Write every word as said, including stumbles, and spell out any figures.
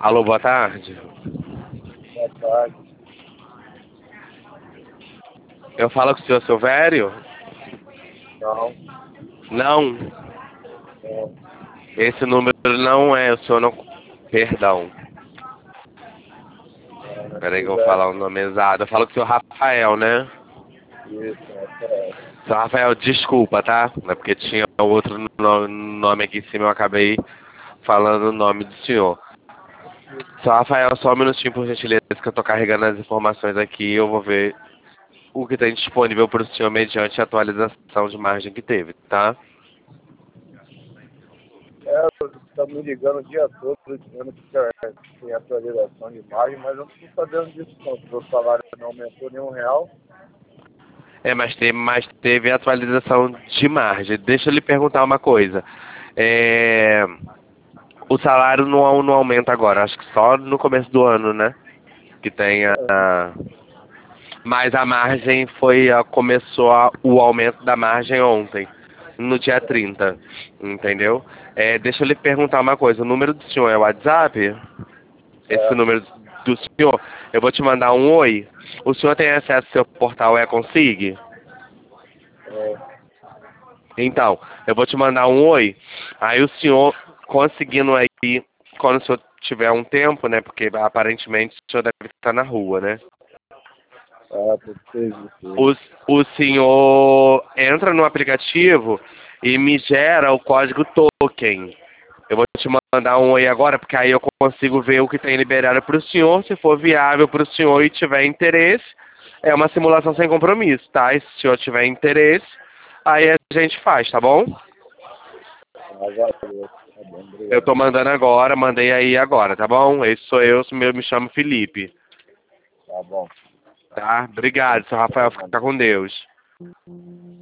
Alô, boa tarde. Boa tarde. Eu falo com o senhor Silvério? Não. Não. Não. Esse número não é, o senhor não... Perdão. Não, Peraí que eu vou Silvério. falar o nome exato. Eu falo com o senhor Rafael, né? Isso, Rafael. Senhor Rafael, desculpa, tá? É porque tinha outro no- nome aqui em cima, eu acabei falando o nome do senhor. Senhor Rafael, só um minutinho, por gentileza, que eu tô carregando as informações aqui. Eu vou ver o que tem disponível para o senhor mediante a atualização de margem que teve, tá? É, tá me ligando o dia todo dizendo que é- tem atualização de imagem, mas eu não estou sabendo disso não. Meu salário não aumentou nenhum real. É, mas teve, mas teve atualização de margem. Deixa eu lhe perguntar uma coisa. É, o salário não, não aumenta agora, acho que só no começo do ano, né? Que tem a... É, a- Mas a margem foi... a- Começou a- o aumento da margem ontem, no dia trinta, entendeu? É, deixa eu lhe perguntar uma coisa. O número do senhor é o WhatsApp? Esse é, número do senhor, eu vou te mandar um oi. O senhor tem acesso ao seu portal E-Consig? é, Então, eu vou te mandar um oi. Aí o senhor conseguindo aí, quando o senhor tiver um tempo, né? Porque aparentemente o senhor deve estar na rua, né? é, tudo serviço. O, o senhor entra no aplicativo e me gera o código token. Eu vou te mandar um oi agora, porque aí eu consigo ver o que tem liberado para o senhor. Se for viável para o senhor e tiver interesse, é uma simulação sem compromisso, tá? E se o senhor tiver interesse, aí a gente faz, tá bom? Ah, valeu. Tá bom, Eu obrigado. tô mandando agora, mandei aí agora, tá bom? Esse sou eu, eu me chamo Felipe, Tá bom. tá? Obrigado, seu Rafael, fica com Deus.